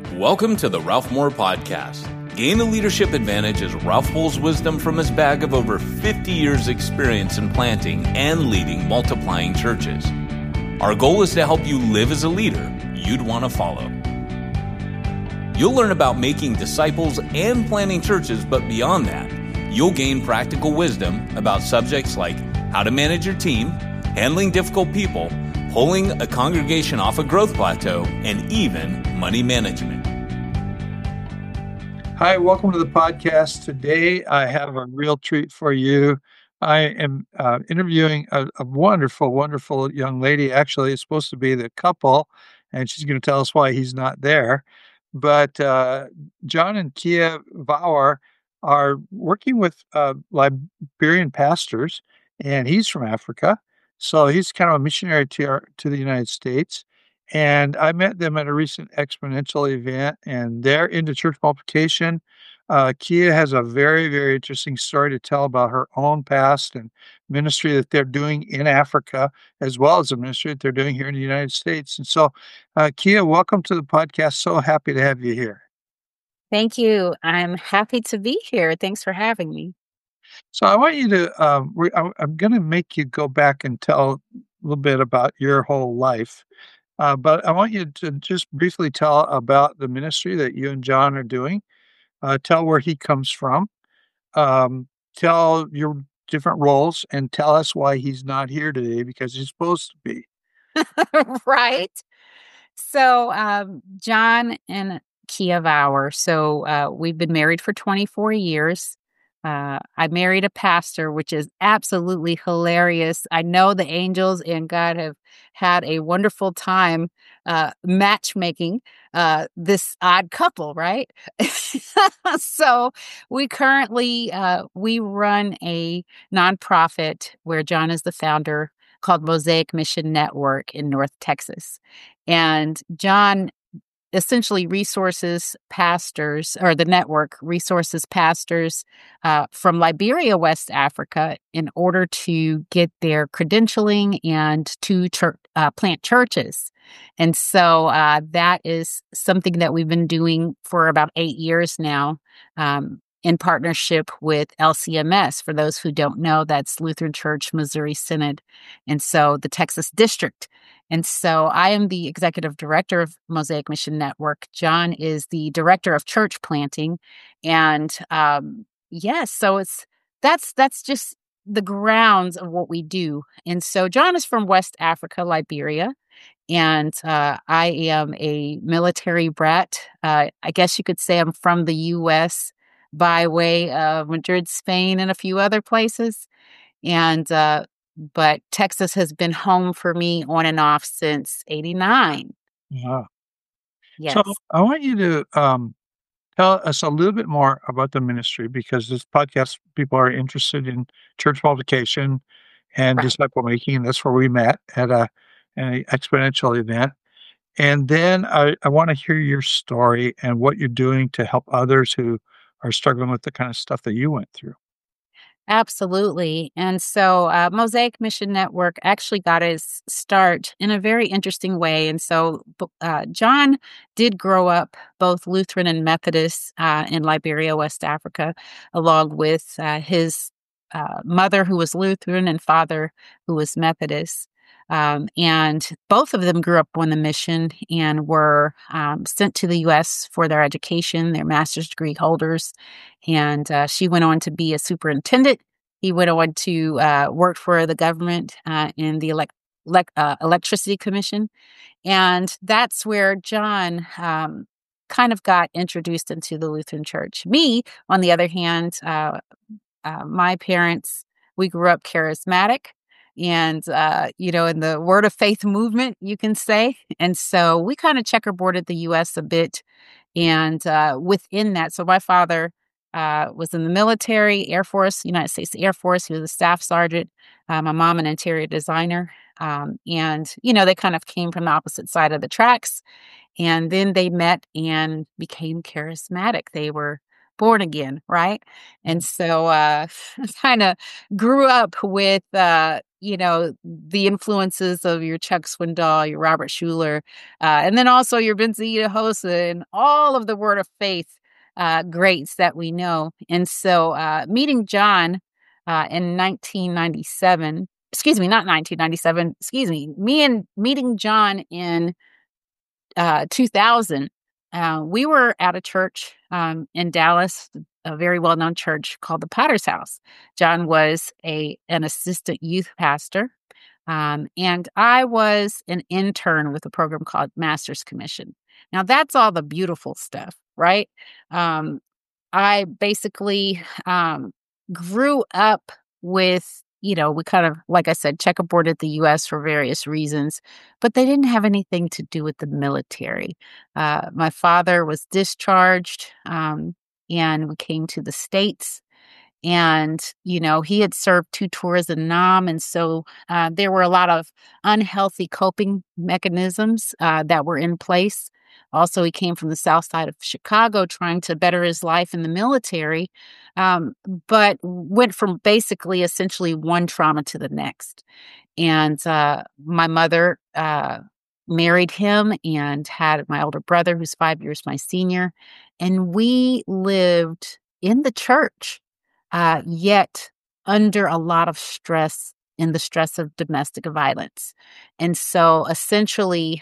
Welcome to the Ralph Moore Podcast. Gain a leadership advantage as Ralph pulls wisdom from his bag of over 50 years' experience in planting and leading multiplying churches. Our goal is to help you live as a leader you'd want to follow. You'll learn about making disciples and planting churches, but beyond that, you'll gain practical wisdom about subjects like how to manage your team, handling difficult people, pulling a congregation off a growth plateau, and even money management. Hi, welcome to the podcast. Today, I have a real treat for you. I am interviewing a wonderful, wonderful young lady. Actually, it's supposed to be the couple, and she's going to tell us why he's not there. But John and Kia Vauer are working with Liberian pastors, and he's from Africa. So he's kind of a missionary to the United States. And I met them at a recent Exponential event, and they're into church multiplication. Kia has a very, very interesting story to tell about her own past and ministry that they're doing in Africa, as well as the ministry that they're doing here in the United States. And so, Kia, welcome to the podcast. So happy to have you here. Thank you. I'm happy to be here. Thanks for having me. So I want you to, I'm going to make you go back and tell a little bit about your whole life. But I want you to just briefly tell about the ministry that you and John are doing. Tell where he comes from. Tell your different roles, and tell us why he's not here today because he's supposed to be. Right. So, John and Kia Vauer. So, we've been married for 24 years. I married a pastor, which is absolutely hilarious. I know the angels and God have had a wonderful time matchmaking this odd couple, right? So we currently we run a nonprofit where John is the founder called Mosaic Mission Network in North Texas, and John essentially resources pastors, or the network resources pastors from Liberia, West Africa, in order to get their credentialing and to plant churches. And so that is something that we've been doing for about 8 years now, in partnership with LCMS. For those who don't know, that's Lutheran Church Missouri Synod, and so the Texas District. And so I am the executive director of Mosaic Mission Network. John is the director of church planting. And yes, so that's just the grounds of what we do. And so John is from West Africa, Liberia. And I am a military brat. I guess you could say I'm from the U.S. by way of Madrid, Spain, and a few other places. And but Texas has been home for me on and off since '89. Wow. Yes. So I want you to tell us a little bit more about the ministry because this podcast, people are interested in church multiplication and Right. disciple making. That's where we met at an Exponential event. And then I want to hear your story and what you're doing to help others who are struggling with the kind of stuff that you went through. Absolutely. And so Mosaic Mission Network actually got its start in a very interesting way. And so John did grow up both Lutheran and Methodist in Liberia, West Africa, along with his mother, who was Lutheran, and father, who was Methodist. And both of them grew up on the mission and were sent to the U.S. for their education, their master's degree holders. And she went on to be a superintendent. He went on to work for the government in the Electricity Commission. And that's where John kind of got introduced into the Lutheran Church. Me, on the other hand, my parents, we grew up charismatic. And, in the Word of Faith movement, you can say. And so we kind of checkerboarded the U.S. a bit. And within that, so my father was in the military, Air Force, United States Air Force. He was a staff sergeant. My mom, an interior designer. And, they kind of came from the opposite side of the tracks. And then they met and became charismatic. They were born again, right? And so kind of grew up with, the influences of your Chuck Swindoll, your Robert Schuller, and then also your Benziita Hossa and all of the Word of Faith greats that we know. And so meeting John in 1997, excuse me, not 1997, excuse me, meeting John in 2000, we were at a church in Dallas, a very well-known church called the Potter's House. John was an assistant youth pastor, and I was an intern with a program called Master's Commission. Now, that's all the beautiful stuff, right? I basically grew up with, we kind of, like I said, checkerboarded the U.S. for various reasons, but they didn't have anything to do with the military. My father was discharged, and we came to the States. And, he had served 2 tours in Nam. And so there were a lot of unhealthy coping mechanisms that were in place. Also, he came from the south side of Chicago trying to better his life in the military, but went from basically essentially one trauma to the next. And my mother married him and had my older brother, who's 5 years my senior. And we lived in the church, yet under a lot of stress, in the stress of domestic violence. And so essentially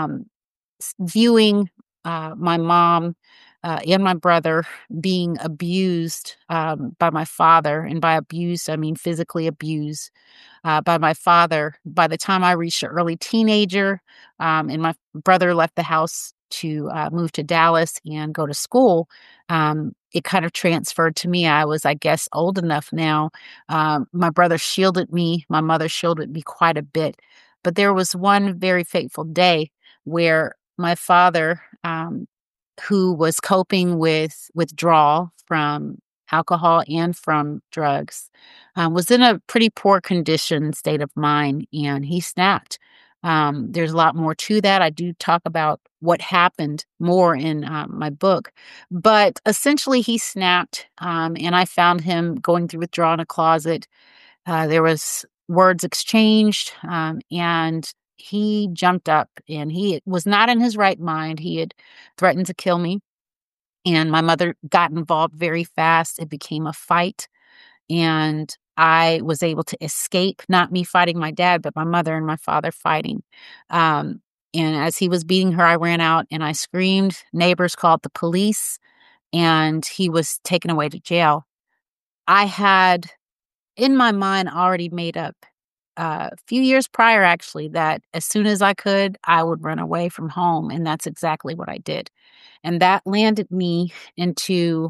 viewing my mom and my brother being abused by my father, and by abused, I mean physically abused by my father. By the time I reached an early teenager, and my brother left the house to move to Dallas and go to school, it kind of transferred to me. I was, I guess, old enough now. My brother shielded me. My mother shielded me quite a bit. But there was one very fateful day where my father, who was coping with withdrawal from alcohol and from drugs, was in a pretty poor condition, state of mind, and he snapped. There's a lot more to that. I do talk about what happened more in my book, but essentially he snapped, and I found him going through withdrawal in a closet. There was words exchanged, and he jumped up, and he was not in his right mind. He had threatened to kill me, and my mother got involved very fast. It became a fight, and I was able to escape, not me fighting my dad, but my mother and my father fighting. And as he was beating her, I ran out and I screamed. Neighbors called the police, and he was taken away to jail. I had, in my mind, already made up a few years prior, actually, that as soon as I could, I would run away from home. And that's exactly what I did. And that landed me into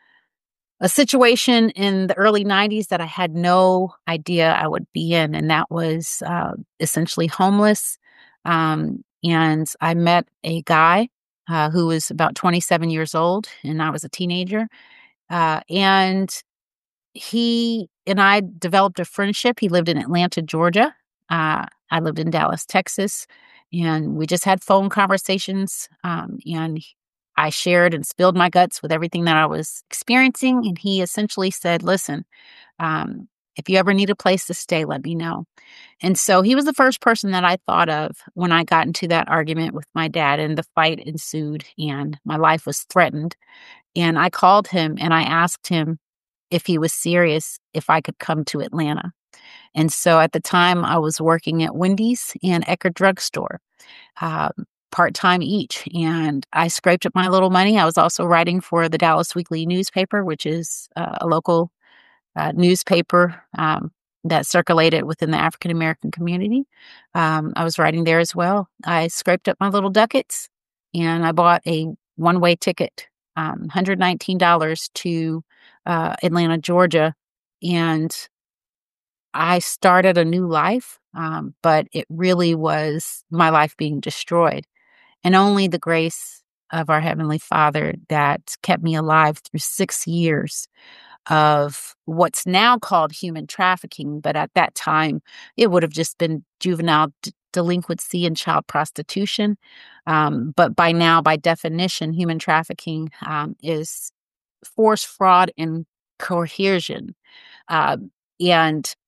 a situation in the early 90s that I had no idea I would be in. And that was essentially homeless. And I met a guy who was about 27 years old, and I was a teenager. And he and I developed a friendship. He lived in Atlanta, Georgia. I lived in Dallas, Texas. And we just had phone conversations. And I shared and spilled my guts with everything that I was experiencing. And he essentially said, listen, if you ever need a place to stay, let me know. And so he was the first person that I thought of when I got into that argument with my dad, and the fight ensued and my life was threatened. And I called him and I asked him if he was serious, if I could come to Atlanta. And so at the time I was working at Wendy's and Eckerd Drugstore, part-time each. And I scraped up my little money. I was also writing for the Dallas Weekly newspaper, which is a local newspaper that circulated within the African-American community. I was writing there as well. I scraped up my little ducats and I bought a one-way ticket, $119 to Atlanta, Georgia. And I started a new life, but it really was my life being destroyed. And only the grace of our Heavenly Father that kept me alive through 6 years of what's now called human trafficking. But at that time, it would have just been juvenile delinquency and child prostitution. But by now, by definition, human trafficking is force, fraud, and coercion. And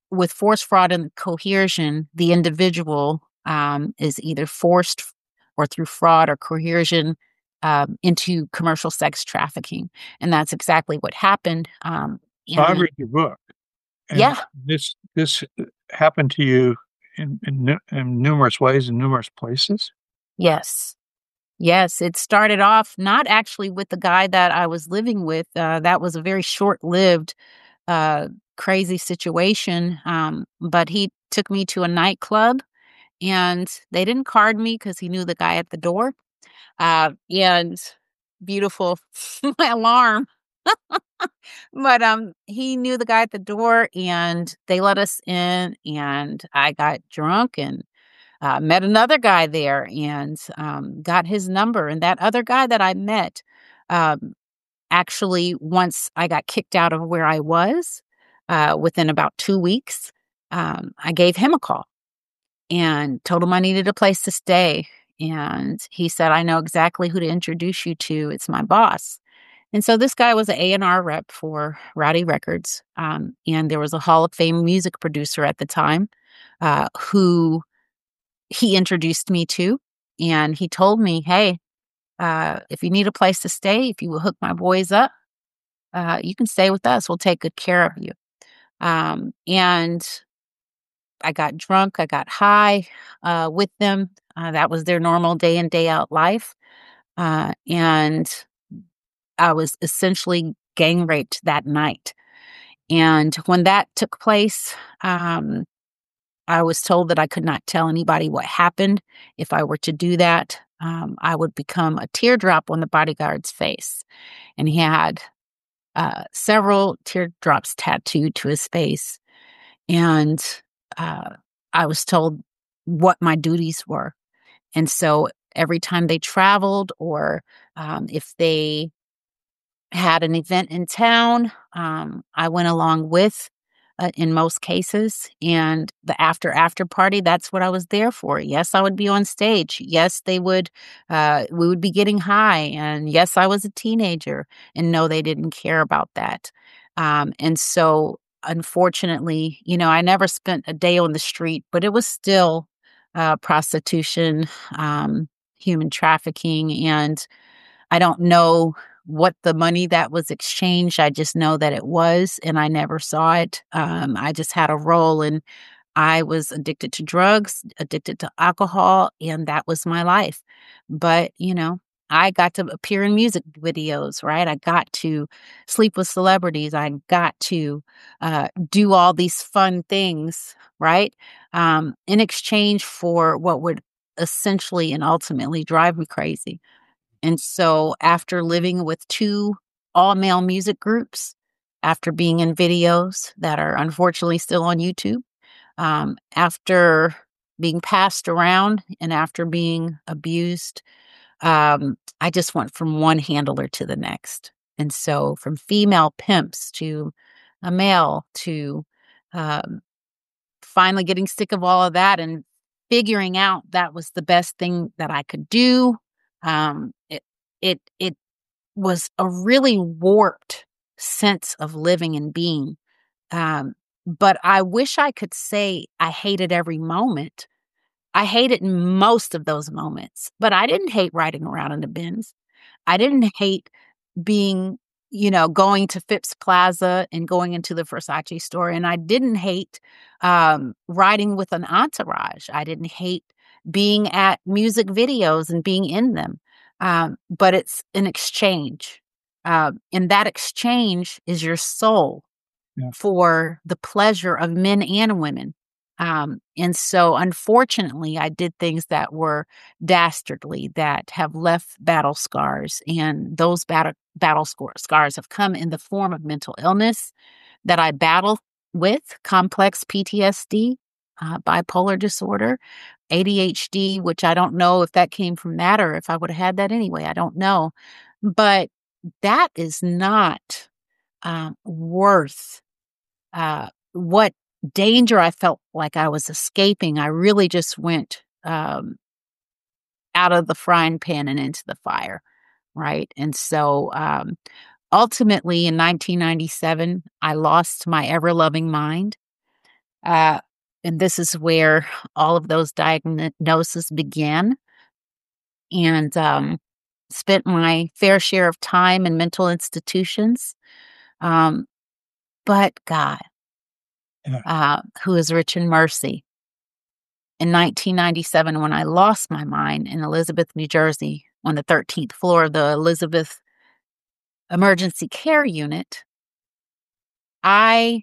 with force, fraud, and coercion, the individual is either forced or through fraud or coercion into commercial sex trafficking. And that's exactly what happened. So I read your book, and Yeah. this happened to you in numerous ways, in numerous places. Yes. Yes. It started off not actually with the guy that I was living with. That was a very short lived, crazy situation. But he took me to a nightclub and they didn't card me because he knew the guy at the door. And beautiful, my alarm. But he knew the guy at the door and they let us in and I got drunk and met another guy there and got his number. And that other guy that I met, um, actually, once I got kicked out of where I was, within about 2 weeks, I gave him a call and told him I needed a place to stay. And he said, I know exactly who to introduce you to. It's my boss. And so this guy was an A&R rep for Rowdy Records. And there was a Hall of Fame music producer at the time who he introduced me to. And he told me, hey, if you need a place to stay, if you will hook my boys up, you can stay with us. We'll take good care of you. And I got drunk. I got high with them. That was their normal day in, day out life. And I was essentially gang raped that night. And when that took place, I was told that I could not tell anybody what happened. If I were to do that, I would become a teardrop on the bodyguard's face. And he had several teardrops tattooed to his face. And I was told what my duties were. And so every time they traveled or if they had an event in town, I went along with in most cases. And the after party, that's what I was there for. Yes, I would be on stage. Yes, we would be getting high. And yes, I was a teenager. And no, they didn't care about that. And so, unfortunately, I never spent a day on the street, but it was still prostitution, human trafficking. And I don't know what the money that was exchanged. I just know that it was, and I never saw it. I just had a role, and I was addicted to drugs, addicted to alcohol, and that was my life. But, I got to appear in music videos, right? I got to sleep with celebrities. I got to do all these fun things, right? In exchange for what would essentially and ultimately drive me crazy. And so after living with two all-male music groups, after being in videos that are unfortunately still on YouTube, after being passed around and after being abused, I just went from one handler to the next. And so from female pimps to a male to um, finally getting sick of all of that and figuring out that was the best thing that I could do. It was a really warped sense of living and being. But I wish I could say I hated every moment. I hated most of those moments, but I didn't hate riding around in the Benz. I didn't hate being, going to Phipps Plaza and going into the Versace store. And I didn't hate riding with an entourage. I didn't hate being at music videos and being in them. But it's an exchange. And that exchange is your soul for the pleasure of men and women. And so, unfortunately, I did things that were dastardly, that have left battle scars. And those scars have come in the form of mental illness that I battle with, complex PTSD, bipolar disorder, ADHD, which I don't know if that came from that or if I would have had that anyway. I don't know. But that is not worth what danger I felt like I was escaping. I really just went out of the frying pan and into the fire, right? And so ultimately in 1997, I lost my ever-loving mind. Uh, and this is where all of those diagnoses began. And spent my fair share of time in mental institutions. Um, but God, who is rich in mercy, in 1997, when I lost my mind in Elizabeth, New Jersey, on the 13th floor of the Elizabeth Emergency Care Unit, I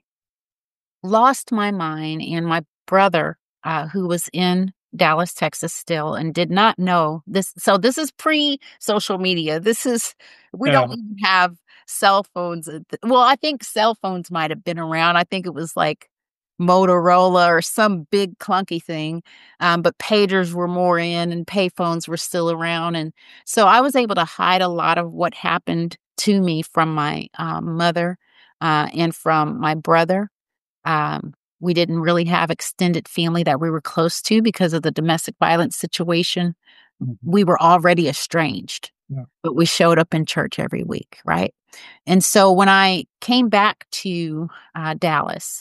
lost my mind, and my brother, who was in Dallas, Texas still, and did not know this. So this is pre-social media. We Yeah. don't even have cell phones. Well, I think cell phones might have been around. I think it was like Motorola or some big clunky thing. But pagers were more in and payphones were still around. And so I was able to hide a lot of what happened to me from my mother and from my brother. We didn't really have extended family that we were close to because of the domestic violence situation. We were already estranged, but we showed up in church every week, right? And so when I came back to Dallas,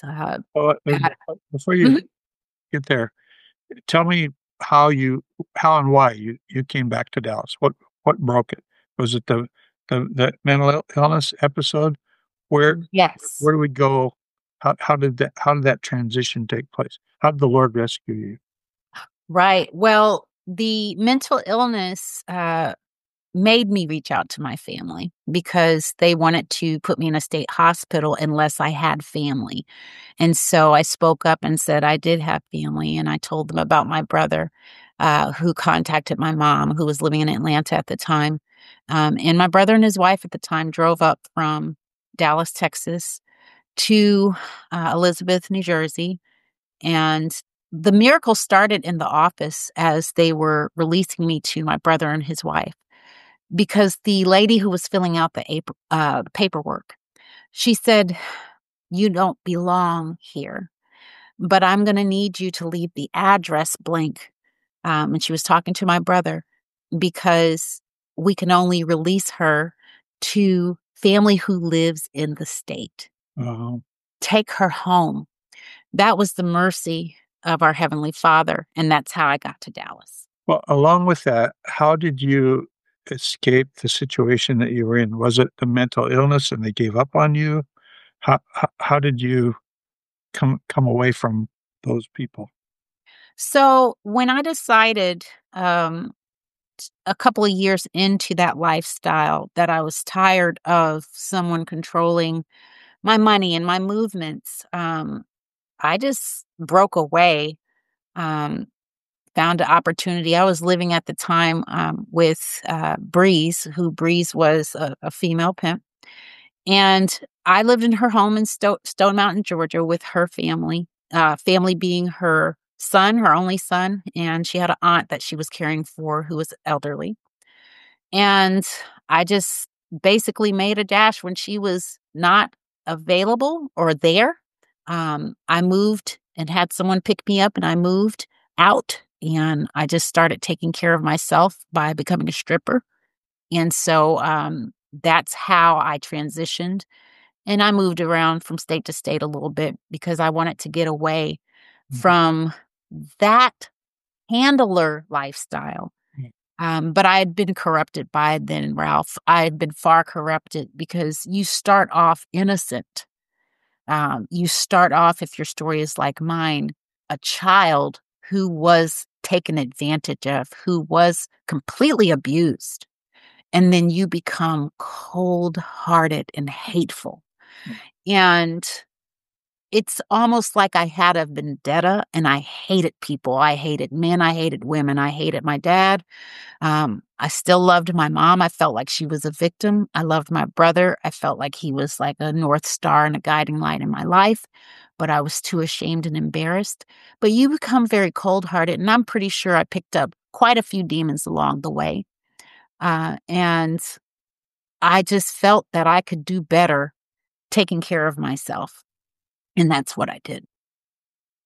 Before you get there, tell me how and why you came back to Dallas. What broke it? Was it the mental illness episode? Where yes, do we go? How did that transition take place? How did the Lord rescue you? right. Well, the mental illness made me reach out to my family because they wanted to put me in a state hospital unless I had family. And so I spoke up and said I did have family, and I told them about my brother, who contacted my mom, who was living in Atlanta at the time. And my brother and his wife at the time drove up from Dallas, Texas to Elizabeth, New Jersey. And the miracle started in the office as they were releasing me to my brother and his wife, because the lady who was filling out the paperwork, she said, "You don't belong here, but I'm going to need you to leave the address blank." And she was talking to my brother, because we can only release her to family who lives in the state. Uh, Take her home. That was the mercy of our Heavenly Father, and that's how I got to Dallas. well, along with that, how did you escape the situation that you were in? Was it the mental illness and they gave up on you? How did you come away from those people? So when I decided, a couple of years into that lifestyle, that I was tired of someone controlling my money and my movements, I just broke away, um, found an opportunity. I was living at the time with Breeze, who Breeze was a female pimp. And I lived in her home in Stone Mountain, Georgia, with her family, family being her son, her only son. And she had an aunt that she was caring for who was elderly. And I just basically made a dash when she was not available or there. I moved and had someone pick me up, and I moved out, and I just started taking care of myself by becoming a stripper. And so that's how I transitioned. And I moved around from state to state a little bit because I wanted to get away from that handler lifestyle. But I had been corrupted by then, Ralph. I had been far corrupted, because you start off innocent. You start off, if your story is like mine, a child who was taken advantage of, who was completely abused. And then you become cold hearted and hateful. And it's almost like I had a vendetta, and I hated people. I hated men. I hated women. I hated my dad. I still loved my mom. I felt like she was a victim. I loved my brother. I felt like he was like a North Star and a guiding light in my life, but I was too ashamed and embarrassed. But you become very cold hearted, and I'm pretty sure I picked up quite a few demons along the way. And I just felt that I could do better taking care of myself. And that's what I did.